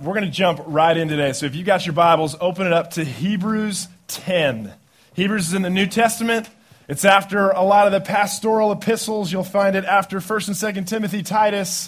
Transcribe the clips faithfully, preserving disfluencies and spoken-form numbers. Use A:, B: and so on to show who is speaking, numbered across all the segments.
A: we're going to jump right in today. So if you got your Bibles, open it up to Hebrews ten. Hebrews is in the New Testament. It's after a lot of the pastoral epistles. You'll find it after First and Second Timothy, Titus,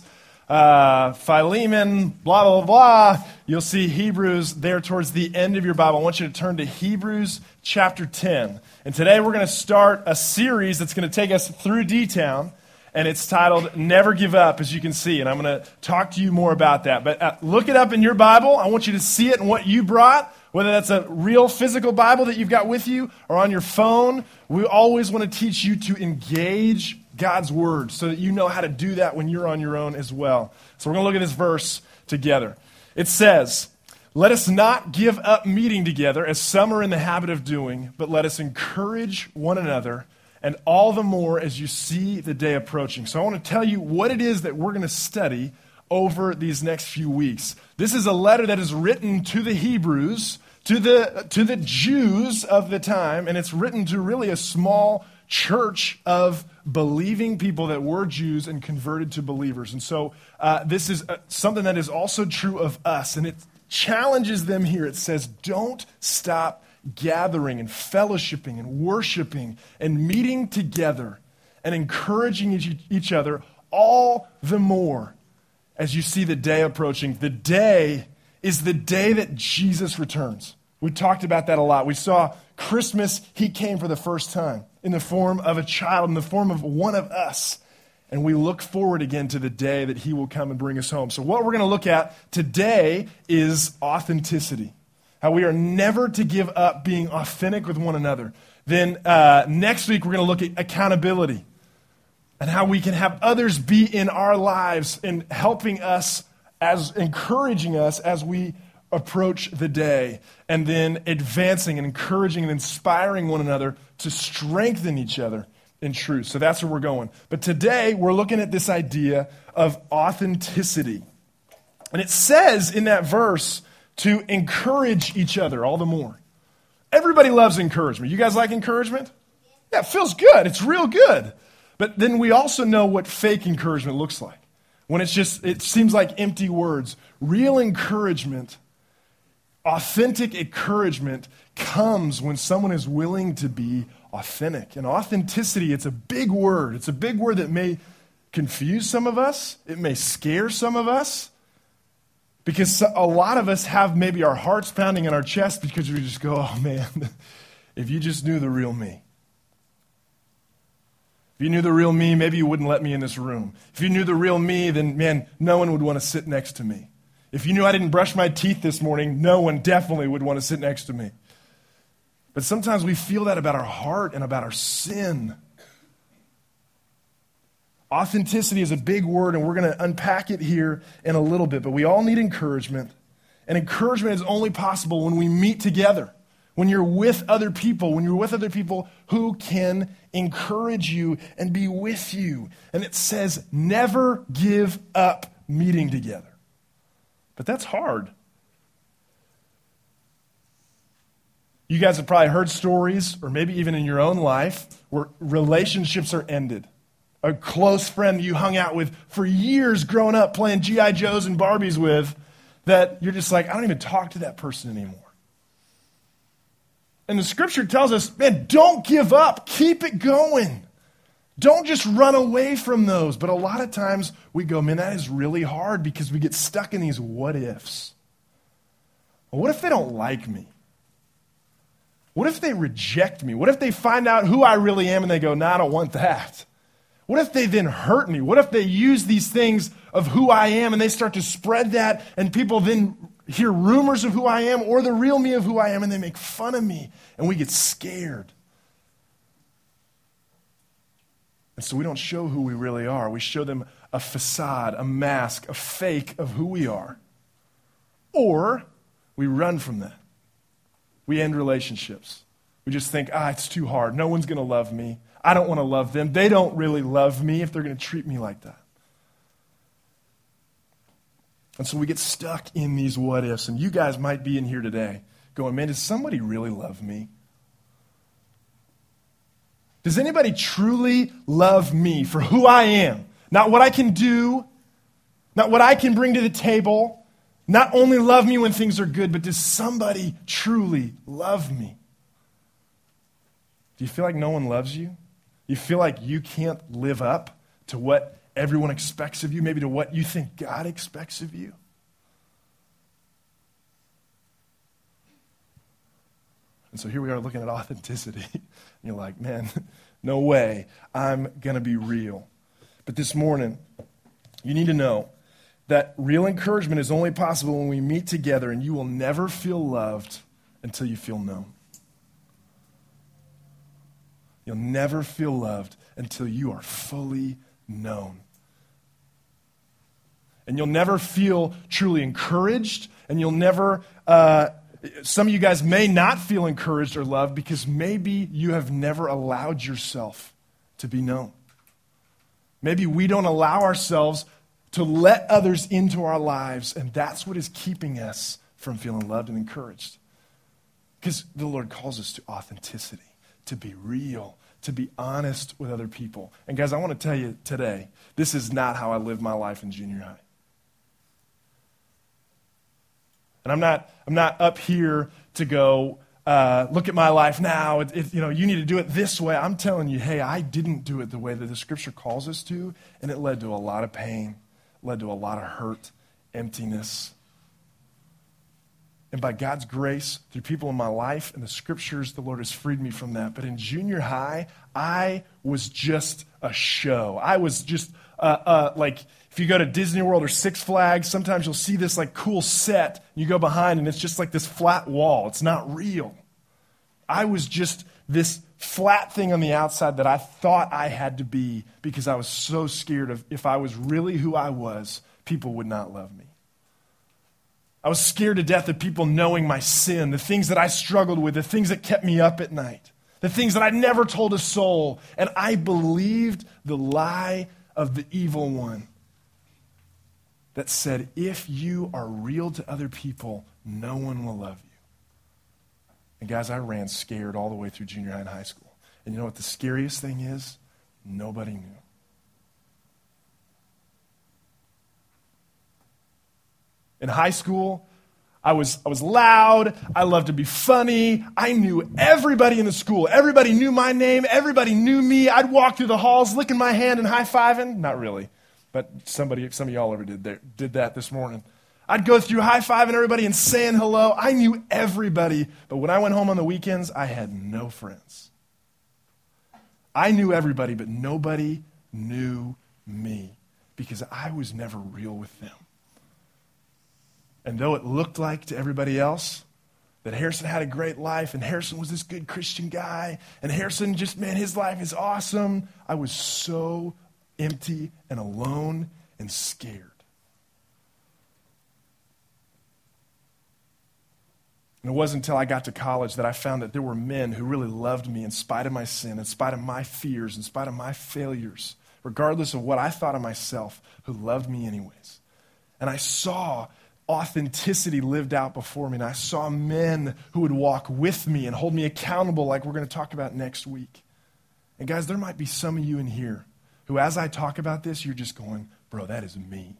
A: uh, Philemon, blah, blah, blah. You'll see Hebrews there towards the end of your Bible. I want you to turn to Hebrews chapter ten. And today we're going to start a series that's going to take us through D-Town. And it's titled, Never Give Up, as you can see. And I'm going to talk to you more about that. But uh, look it up in your Bible. I want you to see it in what you brought, whether that's a real physical Bible that you've got with you or on your phone. We always want to teach you to engage God's Word so that you know how to do that when you're on your own as well. So we're going to look at this verse together. It says, let us not give up meeting together as some are in the habit of doing, but let us encourage one another, and all the more as you see the day approaching. So I want to tell you what it is that we're going to study over these next few weeks. This is a letter that is written to the Hebrews, to the, to the Jews of the time, and it's written to really a small church of believing people that were Jews and converted to believers. And so uh, this is uh, something that is also true of us, and it challenges them here. It says, don't stop gathering and fellowshipping and worshiping and meeting together and encouraging each, each other all the more as you see the day approaching. The day is the day that Jesus returns. We talked about that a lot. We saw Christmas, he came for the first time in the form of a child, in the form of one of us. And we look forward again to the day that he will come and bring us home. So what we're going to look at today is authenticity. How we are never to give up being authentic with one another. Then uh, next week, we're going to look at accountability and how we can have others be in our lives and helping us, as encouraging us as we approach the day. And then advancing and encouraging and inspiring one another to strengthen each other in truth. So that's where we're going. But today, we're looking at this idea of authenticity. And it says in that verse, to encourage each other all the more. Everybody loves encouragement. You guys like encouragement? Yeah, it feels good. It's real good. But then we also know what fake encouragement looks like. When it's just, it seems like empty words. Real encouragement, authentic encouragement comes when someone is willing to be authentic. And authenticity, it's a big word. It's a big word that may confuse some of us. It may scare some of us. Because a lot of us have maybe our hearts pounding in our chest because we just go, oh man, if you just knew the real me. If you knew the real me, maybe you wouldn't let me in this room. If you knew the real me, then man, no one would want to sit next to me. If you knew I didn't brush my teeth this morning, no one definitely would want to sit next to me. But sometimes we feel that about our heart and about our sin. Authenticity is a big word, and we're going to unpack it here in a little bit. But we all need encouragement. And encouragement is only possible when we meet together, when you're with other people, when you're with other people who can encourage you and be with you. And it says, never give up meeting together. But that's hard. You guys have probably heard stories, or maybe even in your own life, where relationships are ended. A close friend you hung out with for years growing up playing G I Joes and Barbies with, that you're just like, I don't even talk to that person anymore. And the scripture tells us, man, don't give up. Keep it going. Don't just run away from those. But a lot of times we go, man, that is really hard because we get stuck in these what ifs. Well, what if they don't like me? What if they reject me? What if they find out who I really am and they go, no, nah, I don't want that? What if they then hurt me? What if they use these things of who I am and they start to spread that and people then hear rumors of who I am or the real me of who I am and they make fun of me and we get scared. And so we don't show who we really are. We show them a facade, a mask, a fake of who we are. Or we run from that. We end relationships. We just think, ah, it's too hard. No one's going to love me. I don't want to love them. They don't really love me if they're going to treat me like that. And so we get stuck in these what ifs. And you guys might be in here today going, man, does somebody really love me? Does anybody truly love me for who I am? Not what I can do, not what I can bring to the table, not only love me when things are good, but does somebody truly love me? Do you feel like no one loves you? You feel like you can't live up to what everyone expects of you, maybe to what you think God expects of you? And so here we are looking at authenticity. And you're like, man, no way. I'm going to be real. But this morning, you need to know that real encouragement is only possible when we meet together, and you will never feel loved until you feel known. You'll never feel loved until you are fully known. And you'll never feel truly encouraged, and you'll never, uh, some of you guys may not feel encouraged or loved because maybe you have never allowed yourself to be known. Maybe we don't allow ourselves to let others into our lives, and that's what is keeping us from feeling loved and encouraged. Because the Lord calls us to authenticity, to be real, to be honest with other people. And guys, I want to tell you today, this is not how I lived my life in junior high. And I'm not, I'm not up here to go, uh, look at my life now. It, it, you know, you need to do it this way. I'm telling you, hey, I didn't do it the way that the Scripture calls us to, and it led to a lot of pain, led to a lot of hurt, emptiness. And by God's grace, through people in my life and the Scriptures, the Lord has freed me from that. But in junior high, I was just a show. I was just uh, uh, like, if you go to Disney World or Six Flags, sometimes you'll see this like cool set. You go behind and it's just like this flat wall. It's not real. I was just this flat thing on the outside that I thought I had to be because I was so scared of if I was really who I was, people would not love me. I was scared to death of people knowing my sin, the things that I struggled with, the things that kept me up at night, the things that I never told a soul. And I believed the lie of the evil one that said, if you are real to other people, no one will love you. And guys, I ran scared all the way through junior high and high school. And you know what the scariest thing is? Nobody knew. In high school, I was, I was loud. I loved to be funny. I knew everybody in the school. Everybody knew my name. Everybody knew me. I'd walk through the halls licking my hand and high-fiving. Not really, but somebody, some of y'all ever did, there, did that this morning. I'd go through high-fiving everybody and saying hello. I knew everybody. But when I went home on the weekends, I had no friends. I knew everybody, but nobody knew me because I was never real with them. And though it looked like to everybody else that Harrison had a great life and Harrison was this good Christian guy and Harrison just, man, his life is awesome, I was so empty and alone and scared. And it wasn't until I got to college that I found that there were men who really loved me in spite of my sin, in spite of my fears, in spite of my failures, regardless of what I thought of myself, who loved me anyways. And I saw authenticity lived out before me, and I saw men who would walk with me and hold me accountable like we're going to talk about next week. And guys, there might be some of you in here who, as I talk about this, you're just going, bro, that is me.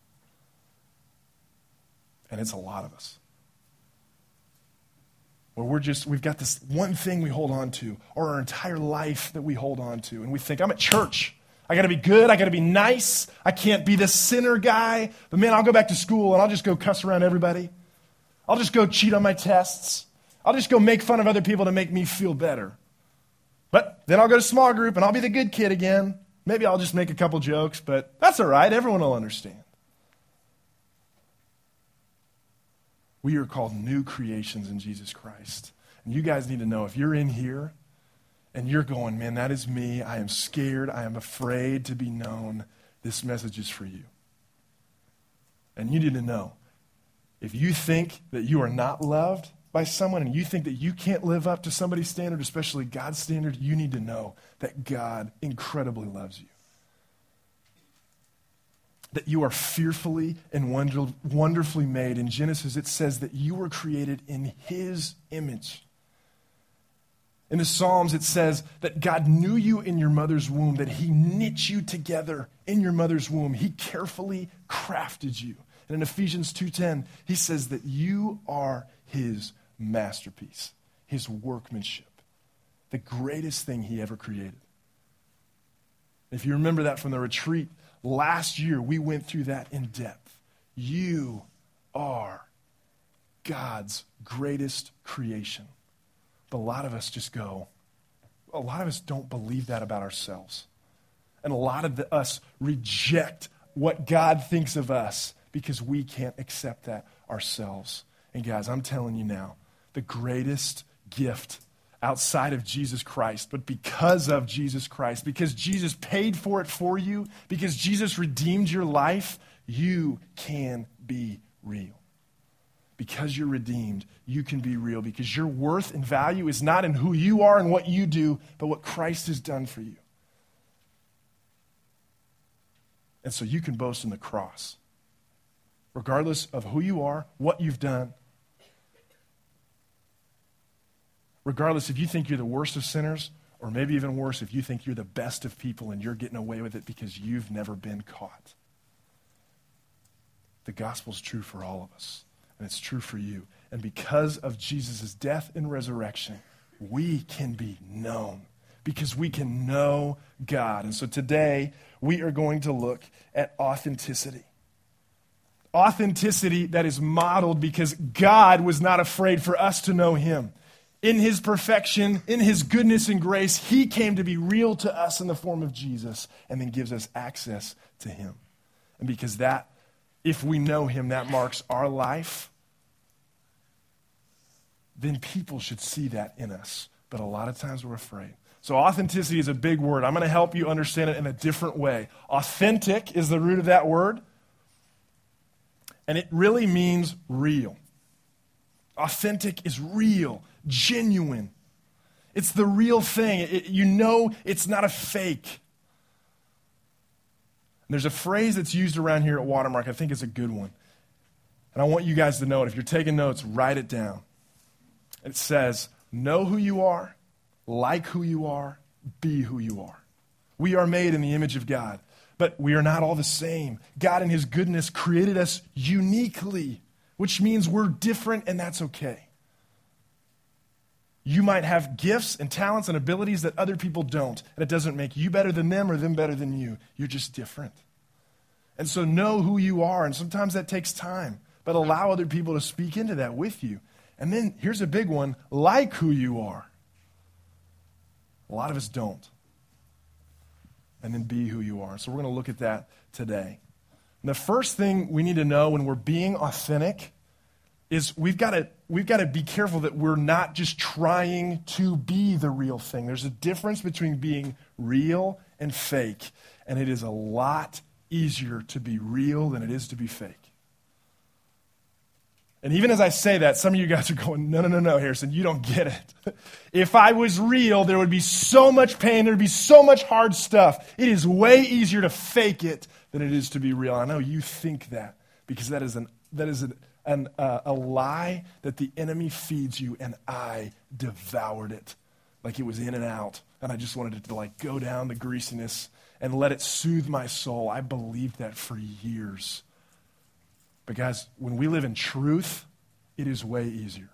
A: And it's a lot of us. Where we're just, we've got this one thing we hold on to, or our entire life that we hold on to, and we think, I'm at church. I got to be good. I got to be nice. I can't be the sinner guy. But man, I'll go back to school and I'll just go cuss around everybody. I'll just go cheat on my tests. I'll just go make fun of other people to make me feel better. But then I'll go to small group and I'll be the good kid again. Maybe I'll just make a couple jokes, but that's all right. Everyone will understand. We are called new creations in Jesus Christ. And you guys need to know, if you're in here and you're going, man, that is me. I am scared. I am afraid to be known. This message is for you. And you need to know, if you think that you are not loved by someone and you think that you can't live up to somebody's standard, especially God's standard, you need to know that God incredibly loves you. That you are fearfully and wonder- wonderfully made. In Genesis, it says that you were created in His image. In the Psalms, it says that God knew you in your mother's womb, that He knit you together in your mother's womb. He carefully crafted you. And in Ephesians two ten, he says that you are his masterpiece, his workmanship, the greatest thing he ever created. If you remember that from the retreat last year, we went through that in depth. You are God's greatest creation. But a lot of us just go, a lot of us don't believe that about ourselves. And a lot of the, us reject what God thinks of us because we can't accept that ourselves. And guys, I'm telling you now, the greatest gift outside of Jesus Christ, but because of Jesus Christ, because Jesus paid for it for you, because Jesus redeemed your life, you can be real. Because you're redeemed, you can be real, because your worth and value is not in who you are and what you do, but what Christ has done for you. And so you can boast in the cross, regardless of who you are, what you've done. Regardless if you think you're the worst of sinners, or maybe even worse, if you think you're the best of people and you're getting away with it because you've never been caught. The gospel's true for all of us, and it's true for you. And because of Jesus' death and resurrection, we can be known, because we can know God. And so today, we are going to look at authenticity. Authenticity that is modeled because God was not afraid for us to know him. In his perfection, in his goodness and grace, he came to be real to us in the form of Jesus and then gives us access to him. And because that, if we know him, that marks our life, then people should see that in us. But a lot of times we're afraid. So authenticity is a big word. I'm going to help you understand it in a different way. Authentic is the root of that word, and it really means real. Authentic is real, genuine. It's the real thing. It, you know it's not a fake. And there's a phrase that's used around here at Watermark. I think it's a good one. And I want you guys to know it. If you're taking notes, write it down. It says, know who you are, like who you are, be who you are. We are made in the image of God, but we are not all the same. God in his goodness created us uniquely, which means we're different, and that's okay. You might have gifts and talents and abilities that other people don't, and it doesn't make you better than them or them better than you. You're just different. And so know who you are, and sometimes that takes time, but allow other people to speak into that with you. And then here's a big one, like who you are. A lot of us don't. And then be who you are. So we're going to look at that today. And the first thing we need to know when we're being authentic is we've got to we've got to be careful that we're not just trying to be the real thing. There's a difference between being real and fake, and it is a lot easier to be real than it is to be fake. And even as I say that, some of you guys are going, no, no, no, no, Harrison, you don't get it. If I was real, there would be so much pain, there would be so much hard stuff. It is way easier to fake it than it is to be real. I know you think that, because that is an that is an, an, uh, a lie that the enemy feeds you, and I devoured it like it was in and out. And I just wanted it to like go down the greasiness and let it soothe my soul. I believed that for years. But guys, when we live in truth, it is way easier.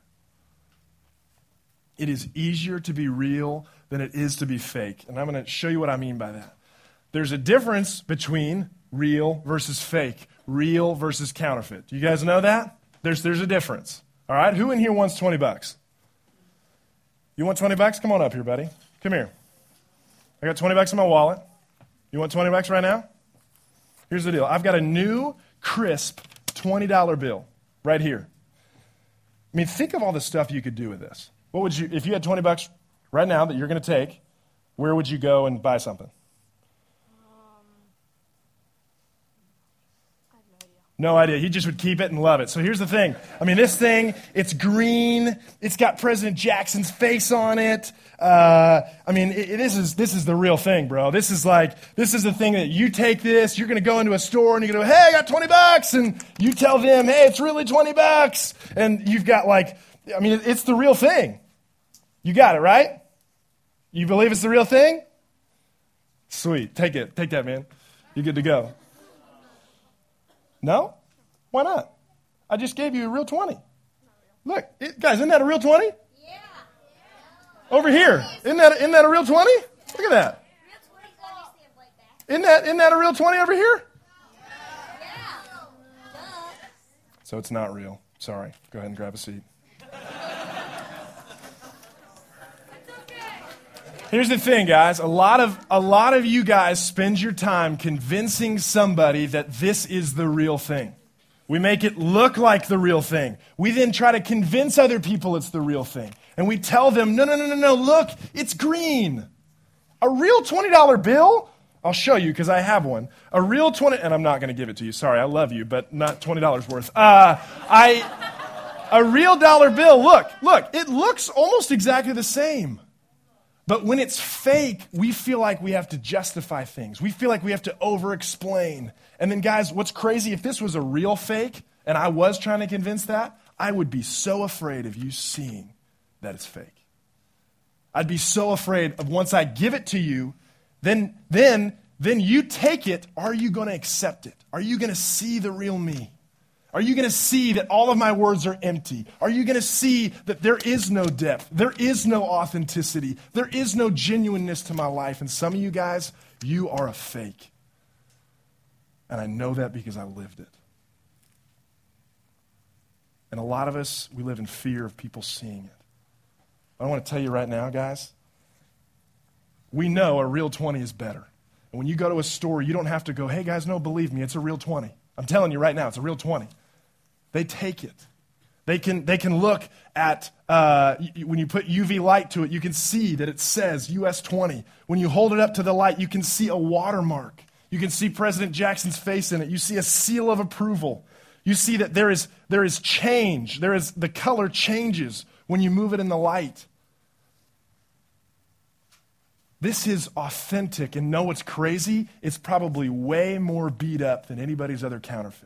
A: It is easier to be real than it is to be fake. And I'm going to show you what I mean by that. There's a difference between real versus fake, real versus counterfeit. Do you guys know that? There's, there's a difference. All right? Who in here wants twenty bucks? You want twenty bucks? Come on up here, buddy. Come here. I got twenty bucks in my wallet. You want twenty bucks right now? Here's the deal. I've got a new, crisp twenty dollar bill right here. I mean, think of all the stuff you could do with this. What would you, if you had twenty bucks right now that you're going to take, where would you go and buy something? Um, I have no idea. No idea. He just would keep it and love it. So here's the thing. I mean, this thing, it's green. It's got President Jackson's face on it. Uh, I mean, it, this is this is the real thing, bro. This is like, this is the thing that you take this, you're going to go into a store and you're going to go, hey, I got twenty bucks. And you tell them, hey, it's really twenty bucks. And you've got like, I mean, it's the real thing. You got it, right? You believe it's the real thing? Sweet. Take it. Take that, man. You're good to go. No? Why not? I just gave you a real twenty. Look, it, guys, isn't that a real twenty?
B: Yeah.
A: Over here. Isn't that, isn't that a real twenty? Look at that. Isn't that, isn't that a real twenty over here? So it's not real. Sorry. Go ahead and grab a seat. Here's the thing, guys. A lot of a lot of you guys spend your time convincing somebody that this is the real thing. We make it look like the real thing. We then try to convince other people it's the real thing. And we tell them, no, no, no, no, no, look, it's green. A real twenty dollar bill, I'll show you because I have one. A real twenty, and I'm not going to give it to you. Sorry, I love you, but not twenty dollars worth. Uh, I, a real dollar bill, look, look, it looks almost exactly the same. But when it's fake, we feel like we have to justify things. We feel like we have to over-explain. And then, guys, what's crazy, if this was a real fake, and I was trying to convince that, I would be so afraid of you seeing that it's fake. I'd be so afraid of once I give it to you, then, then, then you take it, are you going to accept it? Are you going to see the real me? Are you going to see that all of my words are empty? Are you going to see that there is no depth? There is no authenticity. There is no genuineness to my life. And some of you guys, you are a fake. And I know that because I lived it. And a lot of us, we live in fear of people seeing it. I want to tell you right now, guys, we know a real twenty is better. And when you go to a store, you don't have to go, hey guys, no, believe me, it's a real twenty. I'm telling you right now, it's a real twenty. They take it. They can, they can look at, uh, when you put U V light to it, you can see that it says U S twenty. When you hold it up to the light, you can see a watermark. You can see President Jackson's face in it. You see a seal of approval. You see that there is, there is change. There is, the color changes when you move it in the light. This is authentic, and know what's crazy? It's probably way more beat up than anybody's other counterfeit.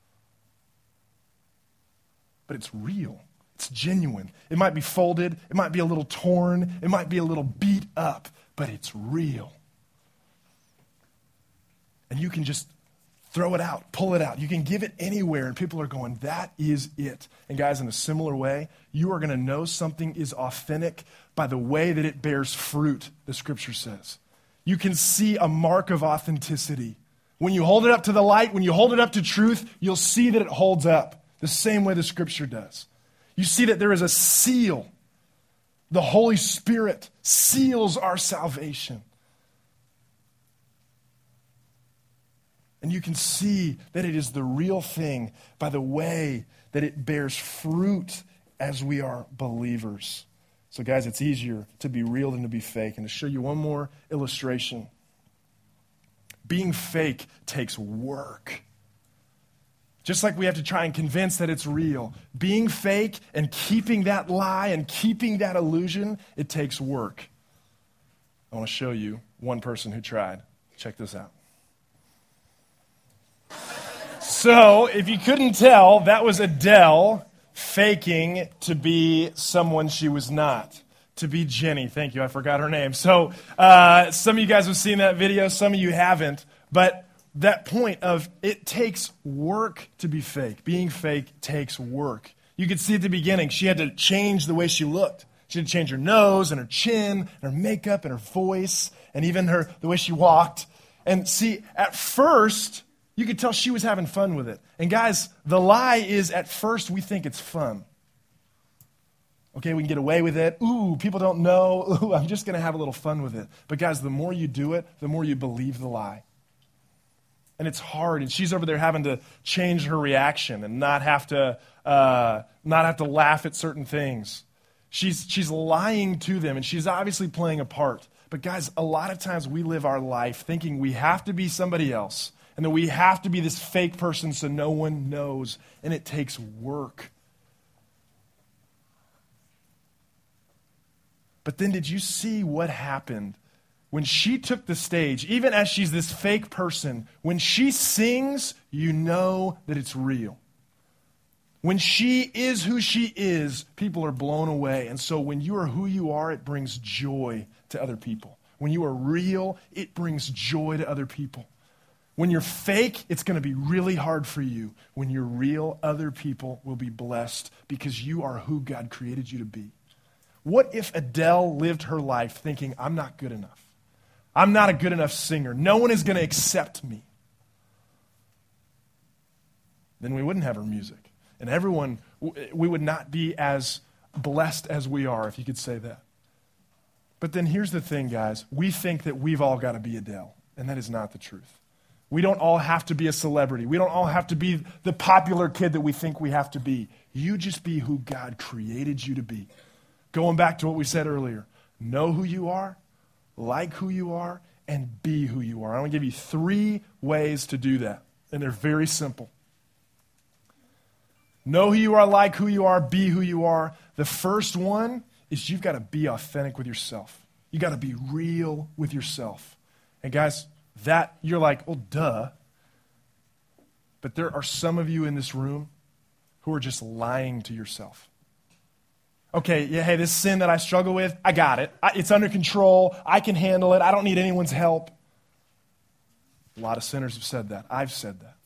A: But it's real. It's genuine. It might be folded. It might be a little torn. It might be a little beat up, but it's real. And you can just throw it out, pull it out. You can give it anywhere, and people are going, that is it. And guys, in a similar way, you are going to know something is authentic by the way that it bears fruit, the Scripture says. You can see a mark of authenticity. When you hold it up to the light, when you hold it up to truth, you'll see that it holds up the same way the Scripture does. You see that there is a seal. The Holy Spirit seals our salvation. And you can see that it is the real thing by the way that it bears fruit as we are believers. So guys, it's easier to be real than to be fake. And to show you one more illustration, being fake takes work. Just like we have to try and convince that it's real, being fake and keeping that lie and keeping that illusion, it takes work. I want to show you one person who tried. Check this out. So, if you couldn't tell, that was Adele faking to be someone she was not, to be Jenny. Thank you, I forgot her name. So, uh, some of you guys have seen that video, some of you haven't, but that point of it takes work to be fake. Being fake takes work. You could see at the beginning, she had to change the way she looked. She had to change her nose and her chin and her makeup and her voice and even her the way she walked. And see, at first, you could tell she was having fun with it. And guys, the lie is at first we think it's fun. Okay, we can get away with it. Ooh, people don't know. Ooh, I'm just going to have a little fun with it. But guys, the more you do it, the more you believe the lie. And it's hard. And she's over there having to change her reaction and not have to uh, not have to laugh at certain things. She's she's lying to them, and she's obviously playing a part. But guys, a lot of times we live our life thinking we have to be somebody else, and that we have to be this fake person so no one knows, and it takes work. But then did you see what happened when she took the stage? Even as she's this fake person, when she sings, you know that it's real. When she is who she is, people are blown away. And so when you are who you are, it brings joy to other people. When you are real, it brings joy to other people. When you're fake, it's going to be really hard for you. When you're real, other people will be blessed because you are who God created you to be. What if Adele lived her life thinking, I'm not good enough? I'm not a good enough singer. No one is going to accept me. Then we wouldn't have her music. And everyone, we would not be as blessed as we are, if you could say that. But then here's the thing, guys. We think that we've all got to be Adele, and that is not the truth. We don't all have to be a celebrity. We don't all have to be the popular kid that we think we have to be. You just be who God created you to be. Going back to what we said earlier, know who you are, like who you are, and be who you are. I'm going to give you three ways to do that, and they're very simple. Know who you are, like who you are, be who you are. The first one is you've got to be authentic with yourself. You got to be real with yourself. And guys, that, you're like, well, duh. But there are some of you in this room who are just lying to yourself. Okay, yeah, hey, this sin that I struggle with, I got it. I, it's under control. I can handle it. I don't need anyone's help. A lot of sinners have said that. I've said that.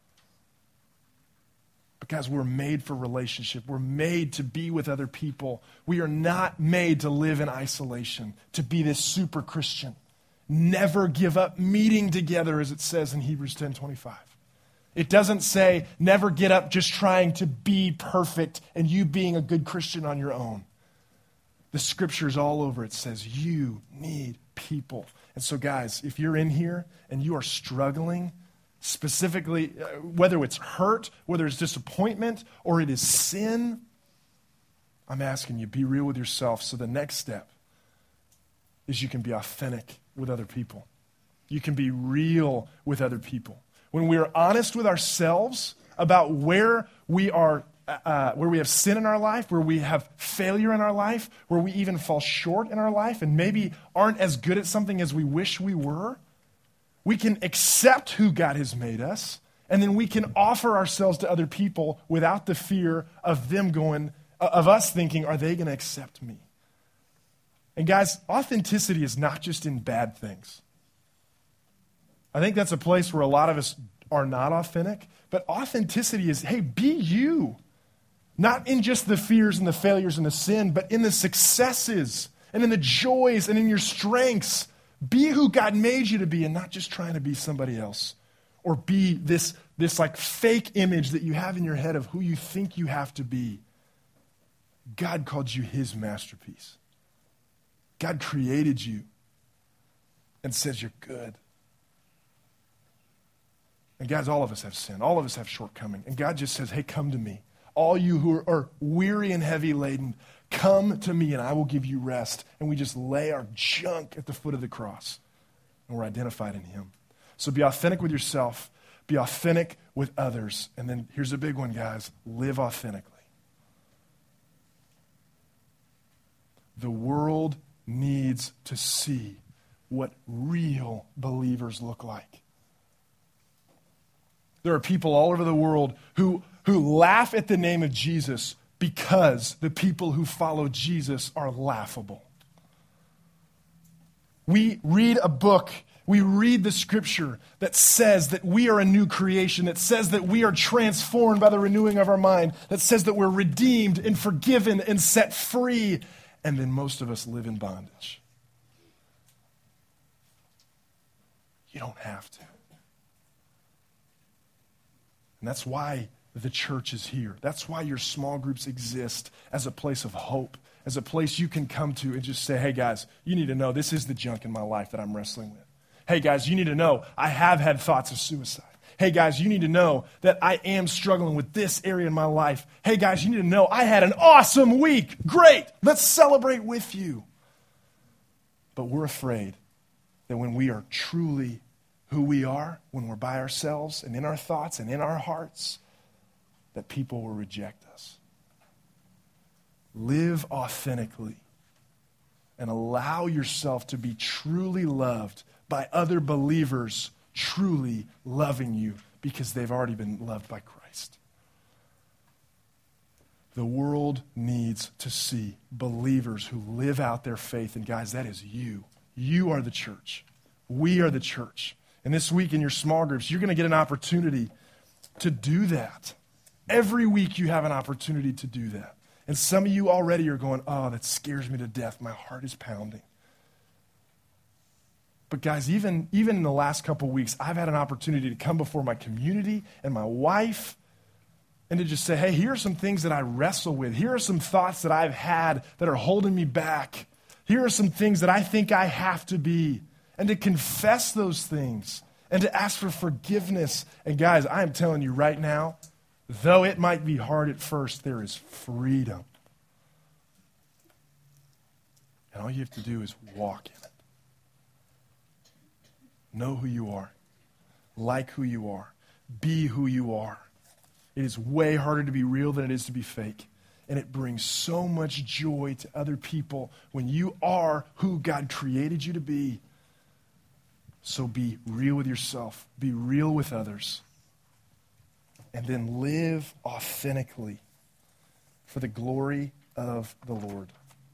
A: But guys, we're made for relationship. We're made to be with other people. We are not made to live in isolation, to be this super Christian. Never give up meeting together, as it says in Hebrews ten twenty-five. It doesn't say never get up just trying to be perfect and you being a good Christian on your own. The scripture's all over. It says you need people. And so guys, if you're in here and you are struggling, specifically, uh, whether it's hurt, whether it's disappointment, or it is sin, I'm asking you, be real with yourself. So the next step is you can be authentic with other people. You can be real with other people. When we are honest with ourselves about where we are, uh, where we have sin in our life, where we have failure in our life, where we even fall short in our life and maybe aren't as good at something as we wish we were, we can accept who God has made us, and then we can offer ourselves to other people without the fear of them going, of us thinking, are they going to accept me? And guys, authenticity is not just in bad things. I think that's a place where a lot of us are not authentic, but authenticity is, hey, be you. Not in just the fears and the failures and the sin, but in the successes and in the joys and in your strengths. Be who God made you to be and not just trying to be somebody else. Or be this, this like fake image that you have in your head of who you think you have to be. God called you his masterpiece. God created you and says you're good. And guys, all of us have sin. All of us have shortcoming. And God just says, hey, come to me. All you who are, are weary and heavy laden, come to me and I will give you rest. And we just lay our junk at the foot of the cross. And we're identified in him. So be authentic with yourself. Be authentic with others. And then here's a big one, guys. Live authentically. The world needs to see what real believers look like. There are people all over the world who, who laugh at the name of Jesus because the people who follow Jesus are laughable. We read a book, we read the scripture that says that we are a new creation, that says that we are transformed by the renewing of our mind, that says that we're redeemed and forgiven and set free, and then most of us live in bondage. You don't have to. And that's why the church is here. That's why your small groups exist as a place of hope, as a place you can come to and just say, hey guys, you need to know this is the junk in my life that I'm wrestling with. Hey guys, you need to know I have had thoughts of suicide. Hey guys, you need to know that I am struggling with this area in my life. Hey guys, you need to know I had an awesome week. Great, let's celebrate with you. But we're afraid that when we are truly who we are, when we're by ourselves and in our thoughts and in our hearts, that people will reject us. Live authentically and allow yourself to be truly loved by other believers truly loving you because they've already been loved by Christ. The world needs to see believers who live out their faith. And guys, that is you. You are the church. We are the church. And this week in your small groups, you're going to get an opportunity to do that. Every week you have an opportunity to do that. And some of you already are going, oh, that scares me to death. My heart is pounding. But guys, even, even in the last couple weeks, I've had an opportunity to come before my community and my wife and to just say, hey, here are some things that I wrestle with. Here are some thoughts that I've had that are holding me back. Here are some things that I think I have to be. And to confess those things and to ask for forgiveness. And guys, I am telling you right now, though it might be hard at first, there is freedom. And all you have to do is walk in it. Know who you are. Like who you are. Be who you are. It is way harder to be real than it is to be fake. And it brings so much joy to other people when you are who God created you to be. So be real with yourself. Be real with others. And then live authentically for the glory of the Lord.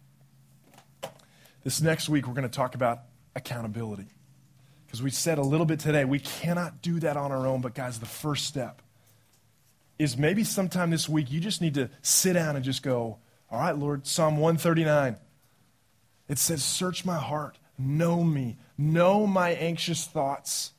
A: This next week, we're going to talk about accountability. Because we said a little bit today, we cannot do that on our own. But guys, the first step is maybe sometime this week you just need to sit down and just go, all right, Lord, Psalm one thirty-nine. It says, search my heart, know me, know my anxious thoughts.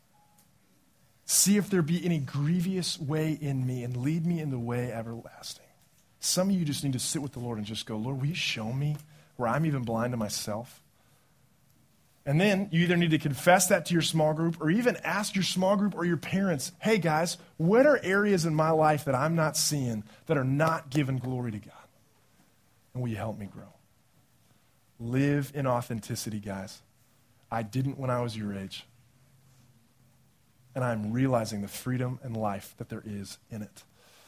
A: See if there be any grievous way in me and lead me in the way everlasting. Some of you just need to sit with the Lord and just go, Lord, will you show me where I'm even blind to myself? And then you either need to confess that to your small group or even ask your small group or your parents, hey guys, what are areas in my life that I'm not seeing that are not giving glory to God? And will you help me grow? Live in authenticity, guys. I didn't when I was your age. And I'm realizing the freedom and life that there is in it.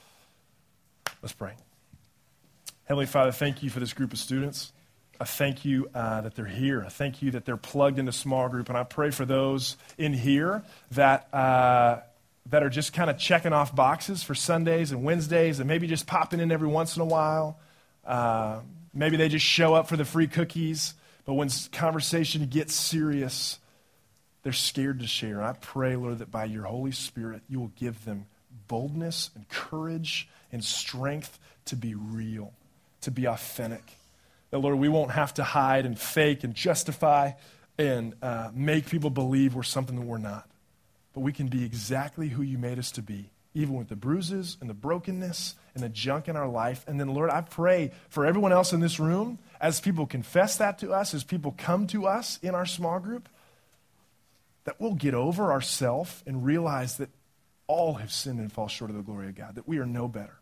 A: Let's pray. Heavenly Father, thank you for this group of students. I thank you uh, that they're here. I thank you that they're plugged into small group. And I pray for those in here that uh, that are just kind of checking off boxes for Sundays and Wednesdays and maybe just popping in every once in a while. Uh, maybe they just show up for the free cookies. But when conversation gets serious, they're scared to share. And I pray, Lord, that by your Holy Spirit, you will give them boldness and courage and strength to be real, to be authentic. That, Lord, we won't have to hide and fake and justify and uh, make people believe we're something that we're not. But we can be exactly who you made us to be, even with the bruises and the brokenness and the junk in our life. And then, Lord, I pray for everyone else in this room, as people confess that to us, as people come to us in our small group, that we'll get over ourselves and realize that all have sinned and fall short of the glory of God, that we are no better.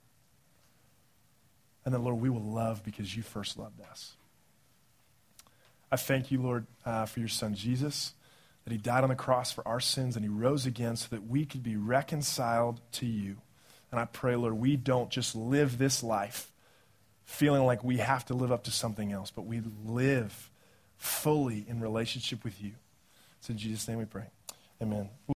A: And then, Lord, we will love because you first loved us. I thank you, Lord, uh, for your son Jesus, that he died on the cross for our sins and he rose again so that we could be reconciled to you. And I pray, Lord, we don't just live this life feeling like we have to live up to something else, but we live fully in relationship with you. It's in Jesus' name we pray. Amen.